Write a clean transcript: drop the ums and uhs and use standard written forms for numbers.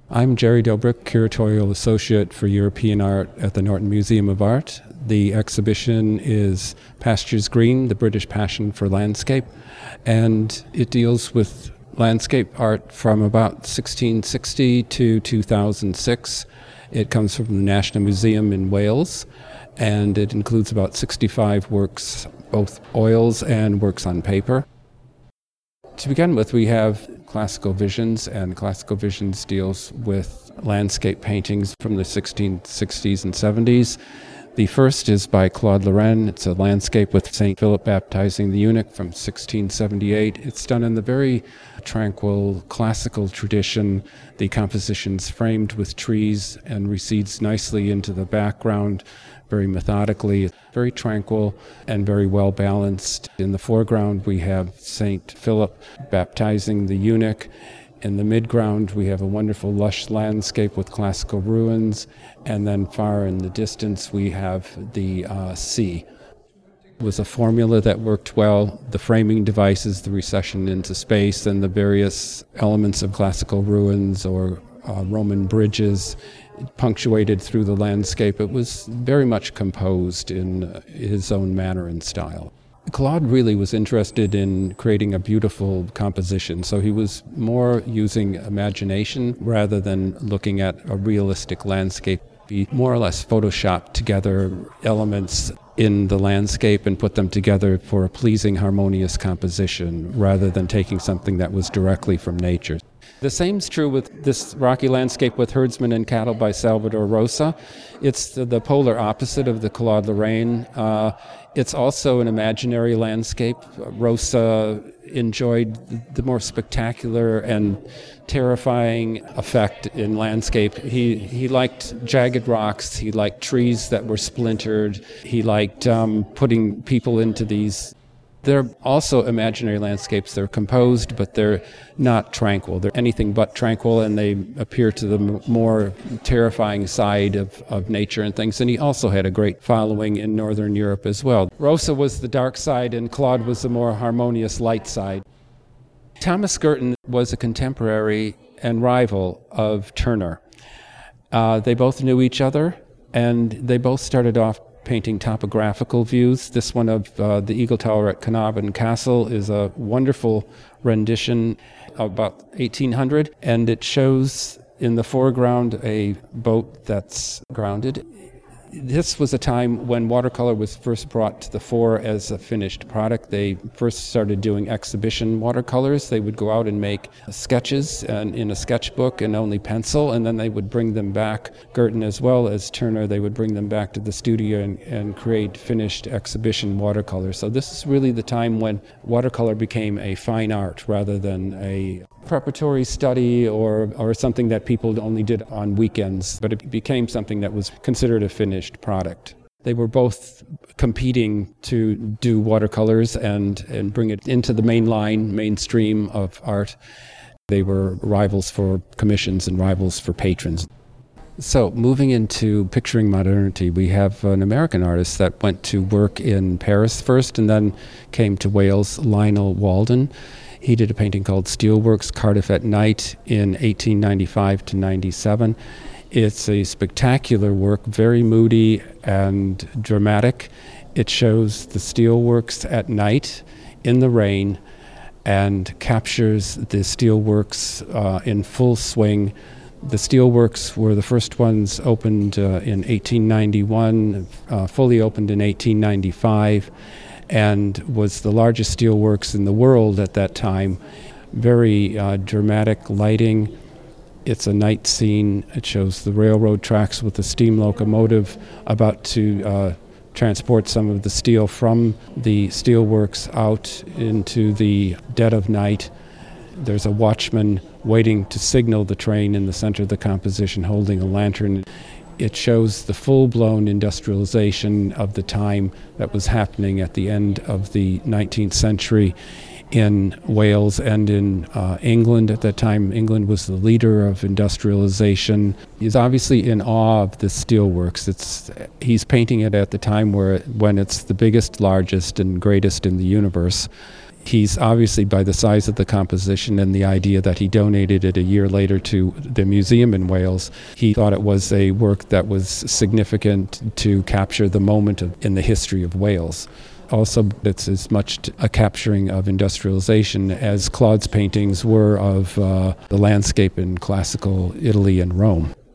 I'm Jerry Dobrik, Curatorial Associate for European Art at the Norton Museum of Art. The exhibition is Pastures Green, the British Passion for Landscape, and it deals with landscape art from about 1660 to 2006. It comes from the National Museum in Wales, and it includes about 65 works, both oils and works on paper. To begin with, we have Classical Visions, and Classical Visions deals with landscape paintings from the 1660s and 70s. The first is by Claude Lorrain. It's a landscape with St. Philip baptizing the eunuch from 1678. It's done in the very tranquil classical tradition. The composition's framed with trees and recedes nicely into the background, very methodically, very tranquil and very well balanced. In the foreground, we have St. Philip baptizing the eunuch. In the midground, we have a wonderful lush landscape with classical ruins, and then far in the distance, we have the sea. It was a formula that worked well. The framing devices, the recession into space, and the various elements of classical ruins or Roman bridges punctuated through the landscape. It was very much composed in his own manner and style. Claude really was interested in creating a beautiful composition, so he was more using imagination rather than looking at a realistic landscape. He more or less photoshopped together elements in the landscape and put them together for a pleasing, harmonious composition rather than taking something that was directly from nature. The same's true with this rocky landscape with herdsmen and cattle by Salvador Rosa. It's the polar opposite of the Claude Lorrain. It's also an imaginary landscape. Rosa enjoyed the more spectacular and terrifying effect in landscape. He liked jagged rocks. He liked trees that were splintered. He liked putting people into these. They're also imaginary landscapes. They're composed, but they're not tranquil. They're anything but tranquil, and they appear to the more terrifying side of nature and things. And he also had a great following in Northern Europe as well. Rosa was the dark side, and Claude was the more harmonious light side. Thomas Girton was a contemporary and rival of Turner. They both knew each other, and they both started off painting topographical views. This one of the Eagle Tower at Carnarvon Castle is a wonderful rendition of about 1800, and it shows in the foreground a boat that's grounded. This was a time when watercolor was first brought to the fore as a finished product. They first started doing exhibition watercolors. They would go out and make sketches in a sketchbook and only pencil, and then they would bring them back. Girton as well as Turner, they would bring them back to the studio and create finished exhibition watercolors. So this is really the time when watercolor became a fine art rather than a preparatory study or something that people only did on weekends, but it became something that was considered a finished product. They were both competing to do watercolors and bring it into the mainstream of art. They were rivals for commissions and rivals for patrons. So moving into picturing modernity, we have an American artist that went to work in Paris first and then came to Wales, Lionel Walden. He did a painting called Steelworks, Cardiff at Night in 1895 to 97. It's a spectacular work, very moody and dramatic. It shows the steelworks at night in the rain and captures the steelworks in full swing. The steelworks were the first ones opened in 1891, fully opened in 1895. And was the largest steelworks in the world at that time. Very dramatic lighting. It's a night scene. It shows the railroad tracks with the steam locomotive about to transport some of the steel from the steelworks out into the dead of night. There's a watchman waiting to signal the train in the center of the composition holding a lantern. It shows the full-blown industrialization of the time that was happening at the end of the 19th century in Wales and in England at that time. England was the leader of industrialization. He's obviously in awe of the steelworks. He's painting it at the time when it's the biggest, largest, and greatest in the universe. He's obviously, by the size of the composition and the idea that he donated it a year later to the museum in Wales, he thought it was a work that was significant to capture the moment in the history of Wales. Also, it's as much a capturing of industrialization as Claude's paintings were of the landscape in classical Italy and Rome.